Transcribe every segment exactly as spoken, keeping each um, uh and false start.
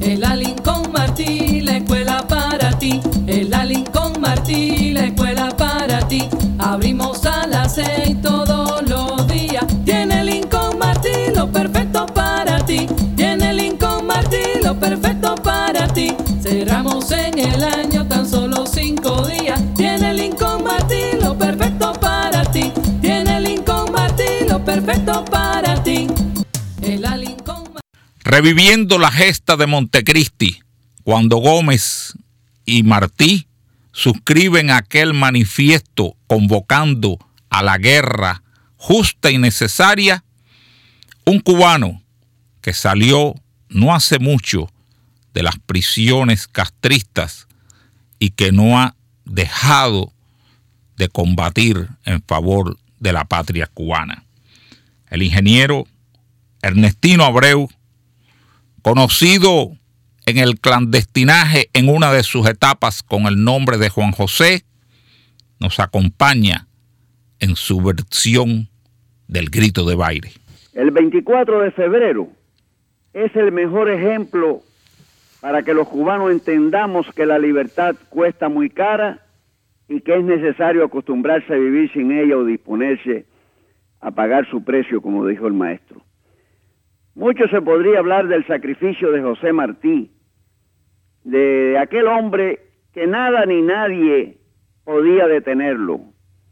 En la Lincoln Martí, la escuela para ti. En la Lincoln Martí, la escuela para ti. Abrimos a las seis todos los días. Tiene Lincoln Martí lo perfecto para ti. Tiene Lincoln Martí lo perfecto para ti. Cerramos en el año tan solo cinco días. Tiene Lincoln Martí lo perfecto para ti. Tiene Lincoln Martí lo perfecto para ti. En la Lincoln Martí. Reviviendo la gesta de Montecristi, cuando Gómez y Martí suscriben aquel manifiesto convocando a la guerra justa y necesaria, un cubano que salió no hace mucho de las prisiones castristas y que no ha dejado de combatir en favor de la patria cubana. El ingeniero Ernestino Abreu, conocido en el clandestinaje en una de sus etapas con el nombre de Juan José, nos acompaña en su versión del Grito de Baile. El veinticuatro de febrero es el mejor ejemplo para que los cubanos entendamos que la libertad cuesta muy cara y que es necesario acostumbrarse a vivir sin ella o disponerse a pagar su precio, como dijo el maestro. Mucho se podría hablar del sacrificio de José Martí, de aquel hombre que nada ni nadie podía detenerlo.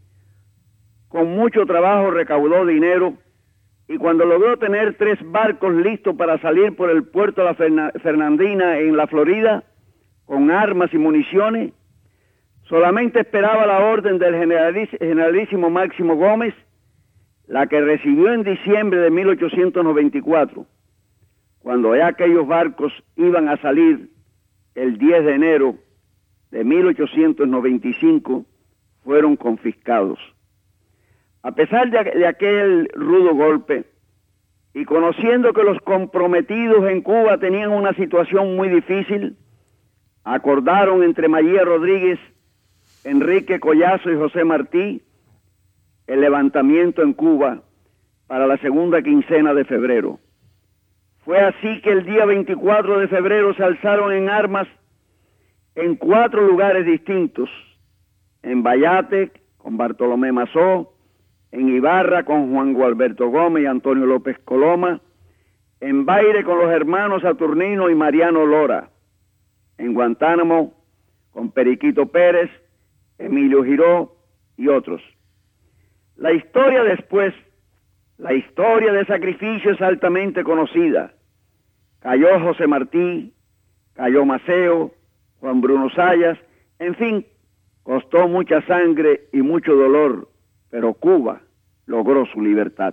Con mucho trabajo recaudó dinero y cuando logró tener tres barcos listos para salir por el puerto de la Fernandina en la Florida, con armas y municiones, solamente esperaba la orden del generalísimo Máximo Gómez, la que recibió en diciembre de mil ochocientos noventa y cuatro, cuando ya aquellos barcos iban a salir el diez de enero de mil ochocientos noventa y cinco, fueron confiscados. A pesar de, de aquel rudo golpe, y conociendo que los comprometidos en Cuba tenían una situación muy difícil, acordaron entre María Rodríguez, Enrique Collazo y José Martí el levantamiento en Cuba para la segunda quincena de febrero. Fue así que el día veinticuatro de febrero se alzaron en armas en cuatro lugares distintos: en Bayate con Bartolomé Mazó, en Ibarra con Juan Gualberto Gómez y Antonio López Coloma, en Baire con los hermanos Saturnino y Mariano Lora, en Guantánamo con Periquito Pérez, Emilio Giró y otros. La historia después, la historia de sacrificio es altamente conocida. Cayó José Martí, cayó Maceo, Juan Bruno Sayas, en fin, costó mucha sangre y mucho dolor, pero Cuba logró su libertad.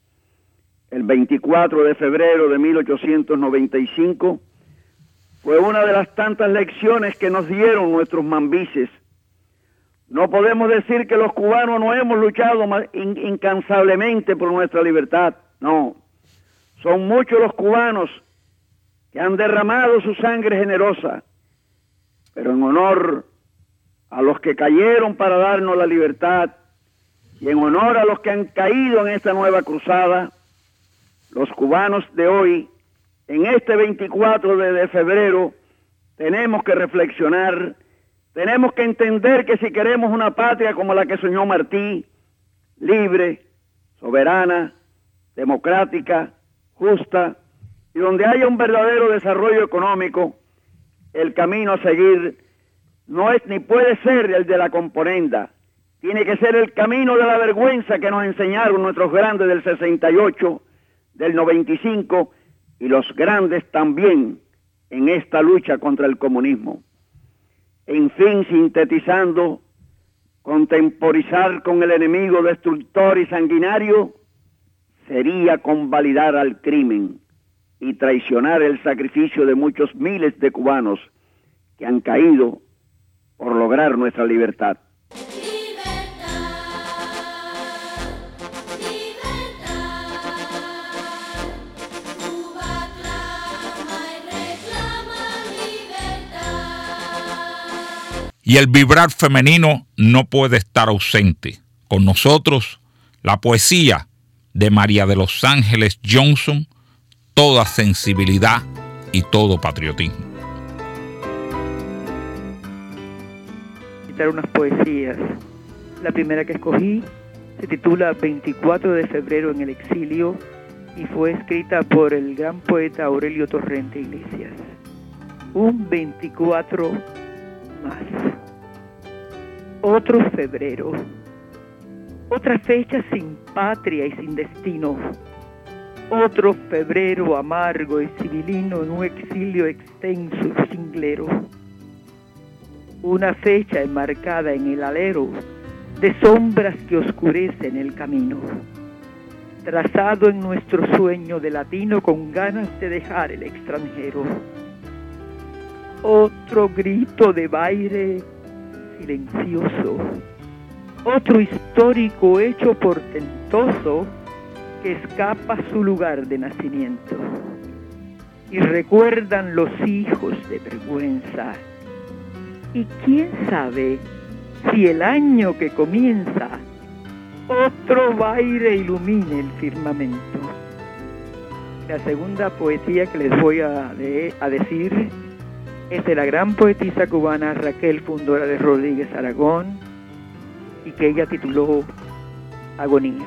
El veinticuatro de febrero de mil ochocientos noventa y cinco fue una de las tantas lecciones que nos dieron nuestros mambises. No podemos decir que los cubanos no hemos luchado incansablemente por nuestra libertad. No, son muchos los cubanos que han derramado su sangre generosa, pero en honor a los que cayeron para darnos la libertad y en honor a los que han caído en esta nueva cruzada, los cubanos de hoy, en este veinticuatro de febrero, tenemos que reflexionar. Tenemos que entender que si queremos una patria como la que soñó Martí, libre, soberana, democrática, justa, y donde haya un verdadero desarrollo económico, el camino a seguir no es ni puede ser el de la componenda. Tiene que ser el camino de la vergüenza que nos enseñaron nuestros grandes del sesenta y ocho, del noventa y cinco, y los grandes también en esta lucha contra el comunismo. En fin, sintetizando, contemporizar con el enemigo destructor y sanguinario sería convalidar al crimen y traicionar el sacrificio de muchos miles de cubanos que han caído por lograr nuestra libertad. Y el vibrar femenino no puede estar ausente. Con nosotros, la poesía de María de los Ángeles Johnson, toda sensibilidad y todo patriotismo. Citar unas poesías. La primera que escogí se titula veinticuatro de febrero en el exilio y fue escrita por el gran poeta Aurelio Torrente Iglesias. Un veinticuatro más. Otro febrero. Otra fecha sin patria y sin destino. Otro febrero amargo y civilino en un exilio extenso y cinglero. Una fecha enmarcada en el alero de sombras que oscurecen el camino, trazado en nuestro sueño de latino con ganas de dejar el extranjero. Otro grito de baile silencioso, otro histórico hecho portentoso que escapa a su lugar de nacimiento. Y recuerdan los hijos de vergüenza. Y quién sabe si el año que comienza otro baile ilumine el firmamento. La segunda poesía que les voy a, de, a decir es de la gran poetisa cubana Raquel Fundora de Rodríguez Aragón y que ella tituló Agonía.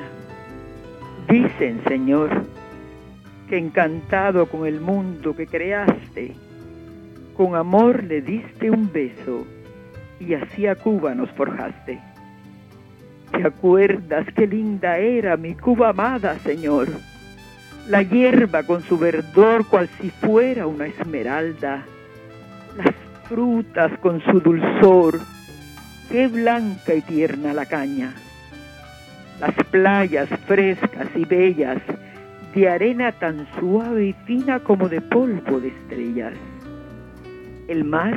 Dicen, Señor, que encantado con el mundo que creaste, con amor le diste un beso y así a Cuba nos forjaste. ¿Te acuerdas qué linda era mi Cuba amada, Señor? La hierba con su verdor cual si fuera una esmeralda, las frutas con su dulzor, qué blanca y tierna la caña, las playas frescas y bellas, de arena tan suave y fina como de polvo de estrellas. El mar,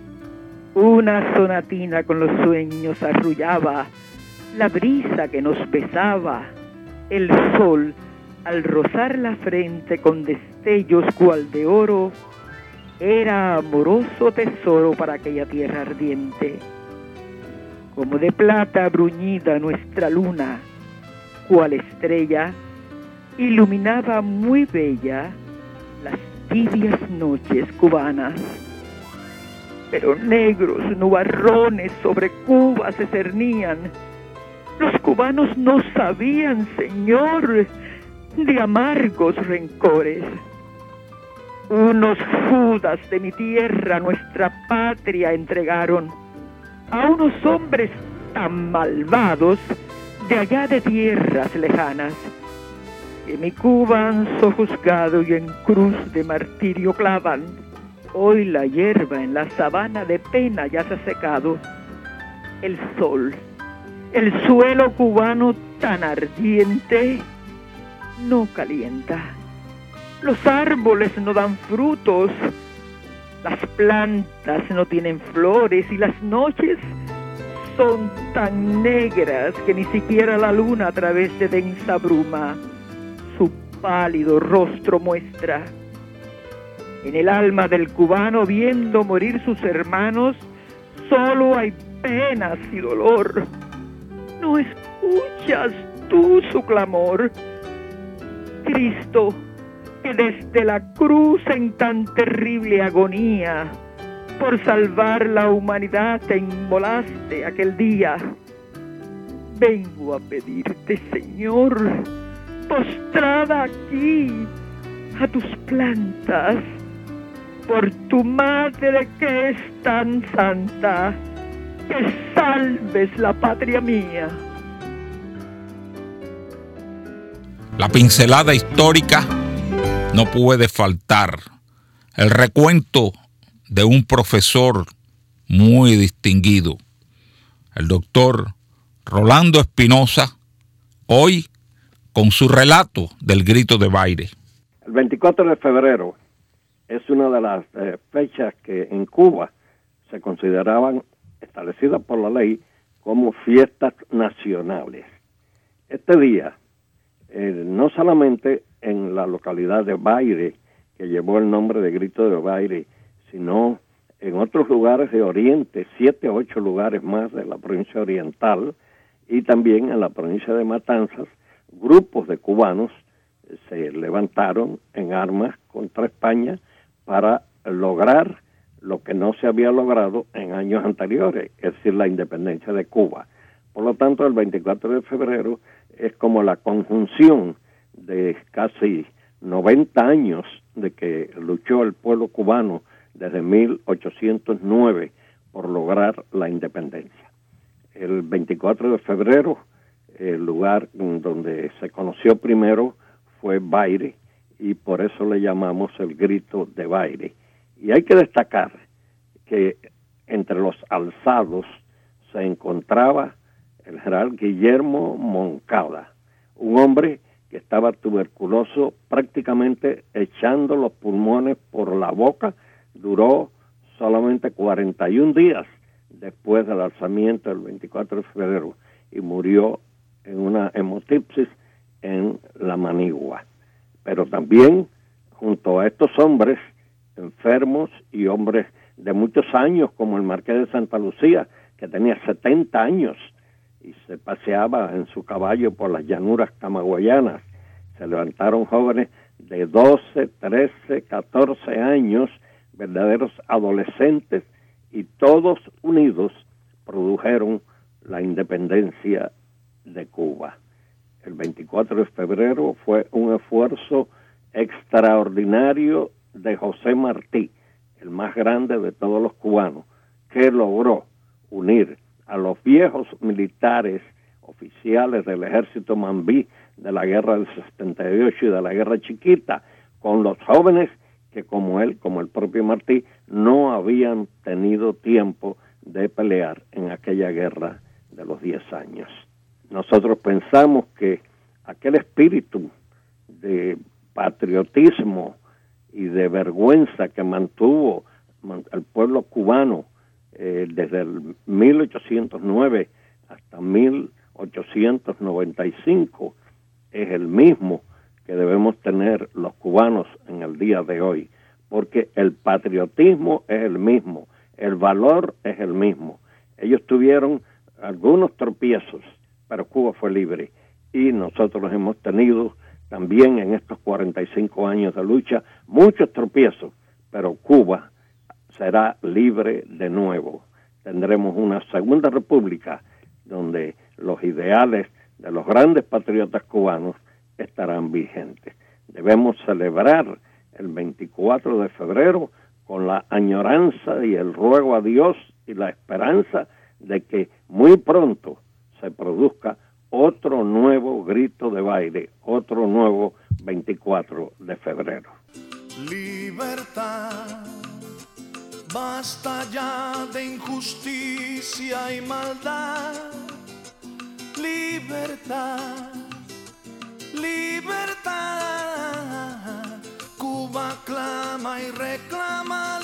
una sonatina con los sueños arrullaba, la brisa que nos besaba, el sol al rozar la frente con destellos cual de oro, era amoroso tesoro para aquella tierra ardiente. Como de plata bruñida nuestra luna, cual estrella, iluminaba muy bella las tibias noches cubanas. Pero negros nubarrones sobre Cuba se cernían. Los cubanos no sabían, Señor, de amargos rencores. Unos Judas de mi tierra nuestra patria entregaron a unos hombres tan malvados de allá de tierras lejanas, que mi Cuba han sojuzgado y en cruz de martirio clavan. Hoy la hierba en la sabana de pena ya se ha secado. El sol, el suelo cubano tan ardiente, no calienta. Los árboles no dan frutos, las plantas no tienen flores y las noches son tan negras que ni siquiera la luna a través de densa bruma su pálido rostro muestra. En el alma del cubano, viendo morir sus hermanos, solo hay penas y dolor. ¿No escuchas tú su clamor? Cristo, que desde la cruz en tan terrible agonía, por salvar la humanidad te inmolaste aquel día. Vengo a pedirte, Señor, postrada aquí a tus plantas, por tu madre que es tan santa, que salves la patria mía. La pincelada histórica no puede faltar. El recuento de un profesor muy distinguido, el doctor Rolando Espinosa, hoy con su relato del grito de Baile. El veinticuatro de febrero es una de las eh, fechas que en Cuba se consideraban establecidas por la ley como fiestas nacionales. Este día, eh, no solamente en la localidad de Baile, que llevó el nombre de Grito de Baile, sino en otros lugares de Oriente, siete o ocho lugares más de la provincia oriental, y también en la provincia de Matanzas, grupos de cubanos se levantaron en armas contra España para lograr lo que no se había logrado en años anteriores, es decir, la independencia de Cuba. Por lo tanto, el veinticuatro de febrero es como la conjunción de casi noventa años de que luchó el pueblo cubano desde mil ochocientos nueve por lograr la independencia. El veinticuatro de febrero, el lugar donde se conoció primero fue Baire, y por eso le llamamos el grito de Baire. Y hay que destacar que entre los alzados se encontraba el general Guillermo Moncada, un hombre que estaba tuberculoso, prácticamente echando los pulmones por la boca. Duró solamente cuarenta y un días después del alzamiento del veinticuatro de febrero y murió en una hemotipsis en la Manigua. Pero también, junto a estos hombres enfermos y hombres de muchos años, como el Marqués de Santa Lucía, que tenía setenta años y se paseaba en su caballo por las llanuras camagüeyanas, se levantaron jóvenes de doce, trece, catorce años, verdaderos adolescentes, y todos unidos produjeron la independencia de Cuba. El veinticuatro de febrero fue un esfuerzo extraordinario de José Martí, el más grande de todos los cubanos, que logró unir a los viejos militares oficiales del ejército Mambí de la guerra del setenta y ocho y de la guerra chiquita con los jóvenes que, como él, como el propio Martí, no habían tenido tiempo de pelear en aquella guerra de los diez años. Nosotros pensamos que aquel espíritu de patriotismo y de vergüenza que mantuvo el pueblo cubano eh, desde el mil ochocientos nueve hasta mil ochocientos noventa y cinco es el mismo que debemos tener los cubanos en el día de hoy, porque el patriotismo es el mismo, el valor es el mismo. Ellos tuvieron algunos tropiezos, pero Cuba fue libre, y nosotros hemos tenido también en estos cuarenta y cinco años de lucha muchos tropiezos, pero Cuba será libre de nuevo. Tendremos una segunda república donde los ideales de los grandes patriotas cubanos estarán vigentes. Debemos celebrar el veinticuatro de febrero con la añoranza y el ruego a Dios y la esperanza de que muy pronto se produzca otro nuevo grito de Baire, otro nuevo veinticuatro de febrero. Libertad, basta ya de injusticia y maldad. Libertad, libertad, Cuba clama y reclama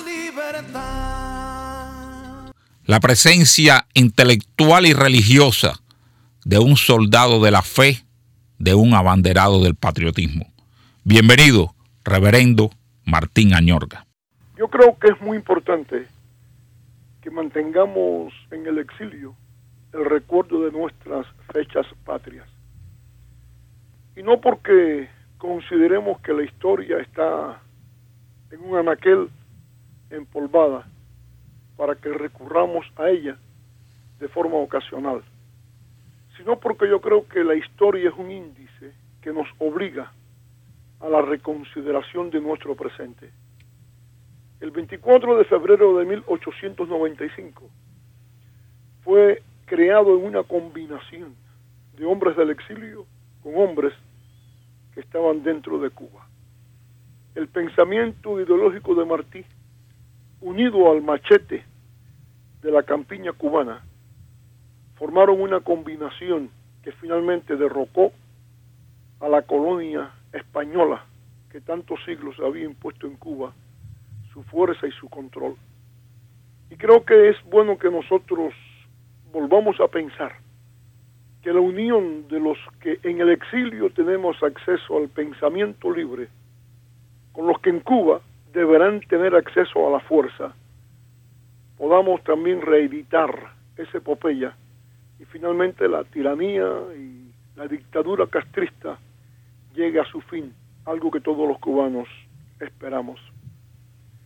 libertad. La presencia intelectual y religiosa de un soldado de la fe, de un abanderado del patriotismo. Bienvenido, reverendo Martín Añorga. Yo creo que es muy importante que mantengamos en el exilio el recuerdo de nuestras fechas patrias. Y no porque consideremos que la historia está en un anaquel empolvada para que recurramos a ella de forma ocasional, sino porque yo creo que la historia es un índice que nos obliga a la reconsideración de nuestro presente. El veinticuatro de febrero de mil ochocientos noventa y cinco fue creado en una combinación de hombres del exilio con hombres que estaban dentro de Cuba. El pensamiento ideológico de Martí, unido al machete de la campiña cubana, formaron una combinación que finalmente derrocó a la colonia española que tantos siglos había impuesto en Cuba su fuerza y su control. Y creo que es bueno que nosotros volvamos a pensar que la unión de los que en el exilio tenemos acceso al pensamiento libre, con los que en Cuba deberán tener acceso a la fuerza, podamos también reeditar esa epopeya y finalmente la tiranía y la dictadura castrista llegue a su fin, algo que todos los cubanos esperamos.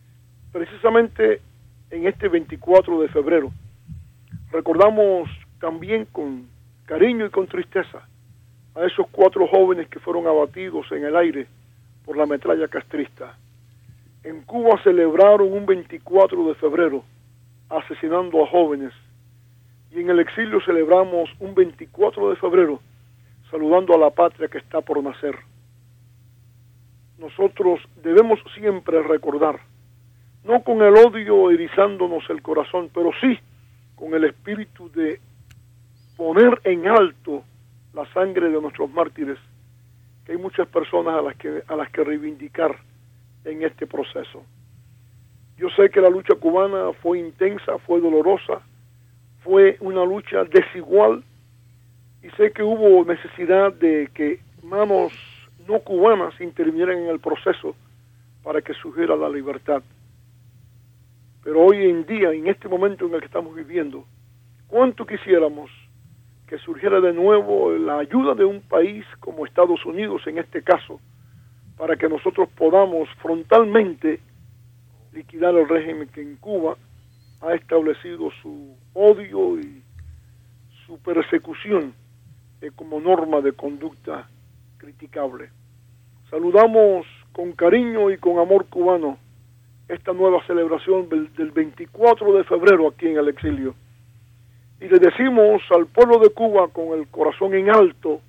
precisamente en este veinticuatro de febrero recordamos también con cariño y con tristeza a esos cuatro jóvenes que fueron abatidos en el aire por la metralla castrista. En Cuba celebraron un veinticuatro de febrero asesinando a jóvenes, y en el exilio celebramos un veinticuatro de febrero saludando a la patria que está por nacer. Nosotros debemos siempre recordar, no con el odio erizándonos el corazón, pero sí con el espíritu de poner en alto la sangre de nuestros mártires, que hay muchas personas a las que, a las que reivindicar en este proceso. Yo sé que la lucha cubana fue intensa, fue dolorosa, fue una lucha desigual, y sé que hubo necesidad de que manos no cubanas intervinieran en el proceso para que surgiera la libertad. Pero hoy en día, en este momento en el que estamos viviendo, ¿cuánto quisiéramos que surgiera de nuevo la ayuda de un país como Estados Unidos, en este caso, para que nosotros podamos frontalmente liquidar el régimen que en Cuba ha establecido su odio y su persecución eh, como norma de conducta criticable? Saludamos con cariño y con amor cubano esta nueva celebración del, del veinticuatro de febrero aquí en el exilio. Y le decimos al pueblo de Cuba con el corazón en alto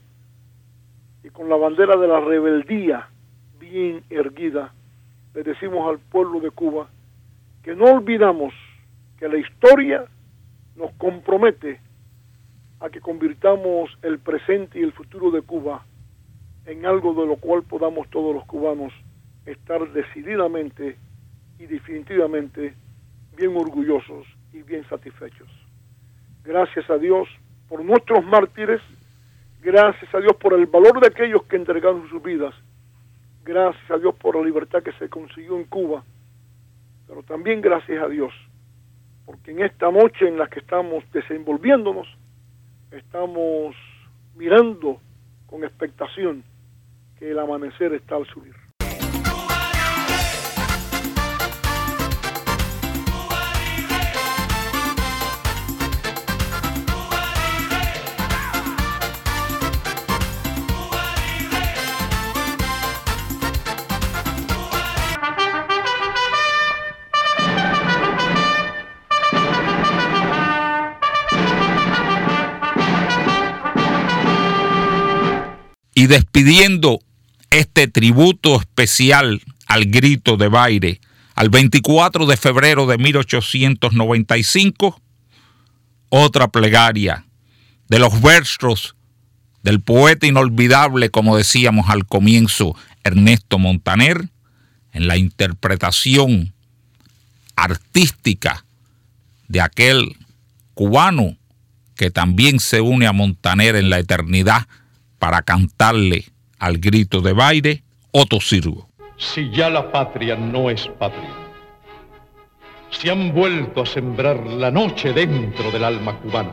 y con la bandera de la rebeldía bien erguida, le decimos al pueblo de Cuba que no olvidamos que la historia nos compromete a que convirtamos el presente y el futuro de Cuba en algo de lo cual podamos todos los cubanos estar decididamente y definitivamente bien orgullosos y bien satisfechos. Gracias a Dios por nuestros mártires, gracias a Dios por el valor de aquellos que entregaron sus vidas, gracias a Dios por la libertad que se consiguió en Cuba, pero también gracias a Dios, porque en esta noche en la que estamos desenvolviéndonos, estamos mirando con expectación que el amanecer está al subir. Y despidiendo este tributo especial al grito de Baire, al veinticuatro de febrero de mil ochocientos noventa y cinco, otra plegaria de los versos del poeta inolvidable, como decíamos al comienzo, Ernesto Montaner, en la interpretación artística de aquel cubano que también se une a Montaner en la eternidad para cantarle al grito de Baire, Otto Sirgo. Si ya la patria no es patria, si han vuelto a sembrar la noche dentro del alma cubana,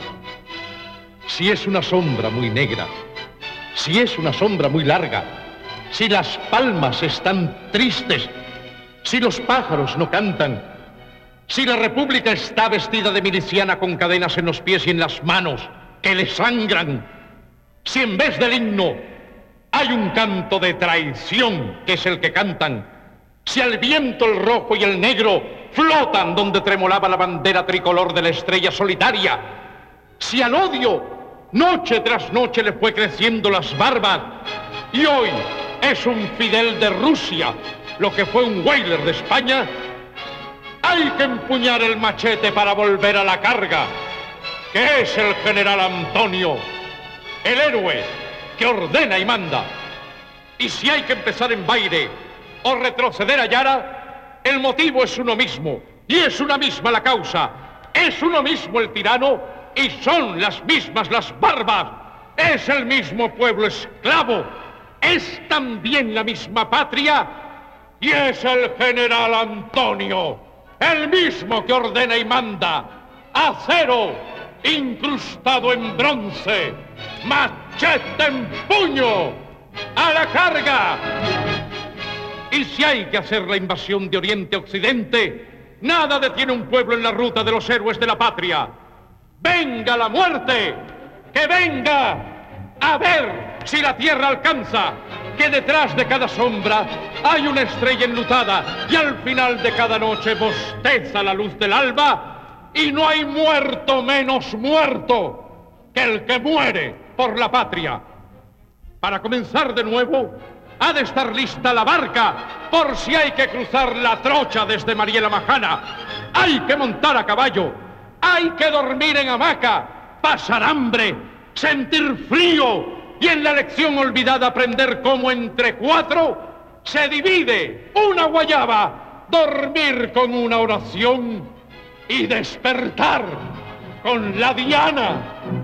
si es una sombra muy negra, si es una sombra muy larga, si las palmas están tristes, si los pájaros no cantan, si la república está vestida de miliciana con cadenas en los pies y en las manos que le sangran, si en vez del himno hay un canto de traición que es el que cantan, si al viento el rojo y el negro flotan donde tremolaba la bandera tricolor de la estrella solitaria, si al odio noche tras noche le fue creciendo las barbas y hoy es un Fidel de Rusia lo que fue un Weyler de España, hay que empuñar el machete para volver a la carga, que es el general Antonio, el héroe que ordena y manda. Y si hay que empezar en Baire o retroceder a Yara, el motivo es uno mismo, y es una misma la causa, es uno mismo el tirano, y son las mismas las barbas, es el mismo pueblo esclavo, es también la misma patria, y es el general Antonio, el mismo que ordena y manda, acero incrustado en bronce, machete en puño, a la carga. Y si hay que hacer la invasión de Oriente a Occidente, Nada detiene un pueblo en la ruta de los héroes de la patria. ¡Venga la muerte! ¡Que venga! A ver si la tierra alcanza, que detrás de cada sombra hay una estrella enlutada y al final de cada noche bosteza la luz del alba y no hay muerto menos muerto que el que muere por la patria. Para comenzar de nuevo, ha de estar lista la barca por si hay que cruzar la trocha desde Mariela Majana. Hay que montar a caballo, hay que dormir en hamaca, pasar hambre, sentir frío y en la lección olvidada aprender cómo entre cuatro se divide una guayaba, dormir con una oración y despertar con la diana.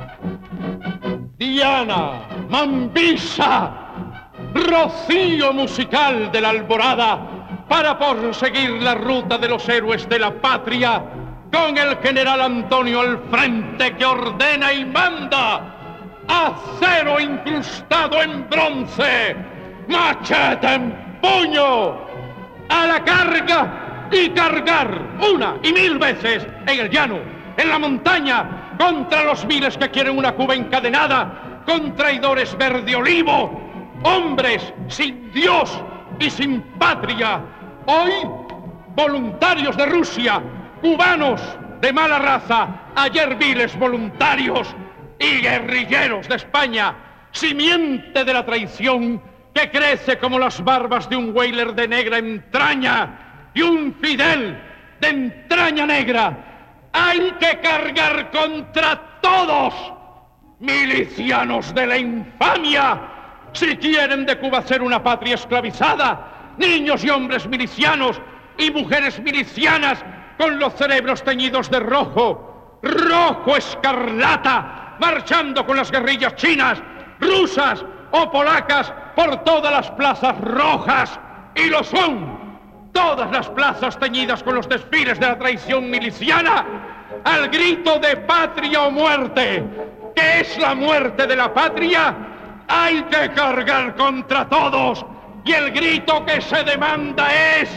Diana, Mambisa, rocío musical de la alborada para proseguir la ruta de los héroes de la patria con el general Antonio al frente que ordena y manda. Acero incrustado en bronce, machete en puño, a la carga y cargar una y mil veces en el llano, en la montaña, contra los miles que quieren una Cuba encadenada, con traidores verde olivo, hombres sin Dios y sin patria. Hoy, voluntarios de Rusia, cubanos de mala raza, ayer viles voluntarios y guerrilleros de España, simiente de la traición que crece como las barbas de un Weyler de negra entraña y un Fidel de entraña negra. Hay que cargar contra todos, milicianos de la infamia, si quieren de Cuba ser una patria esclavizada, niños y hombres milicianos y mujeres milicianas con los cerebros teñidos de rojo, rojo escarlata, marchando con las guerrillas chinas, rusas o polacas por todas las plazas rojas, y lo son, todas las plazas teñidas con los desfiles de la traición miliciana, al grito de patria o muerte, que es la muerte de la patria, hay que cargar contra todos, y el grito que se demanda es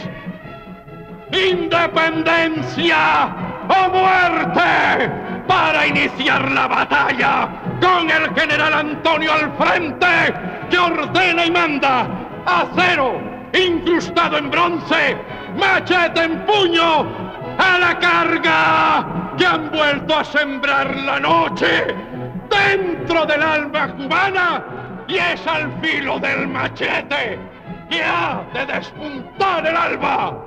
¡independencia o muerte! Para iniciar la batalla con el general Antonio al frente que ordena y manda. Acero incrustado en bronce, machete en puño, a la carga, que han vuelto a sembrar la noche dentro del alma cubana y es al filo del machete que ha de despuntar el alba.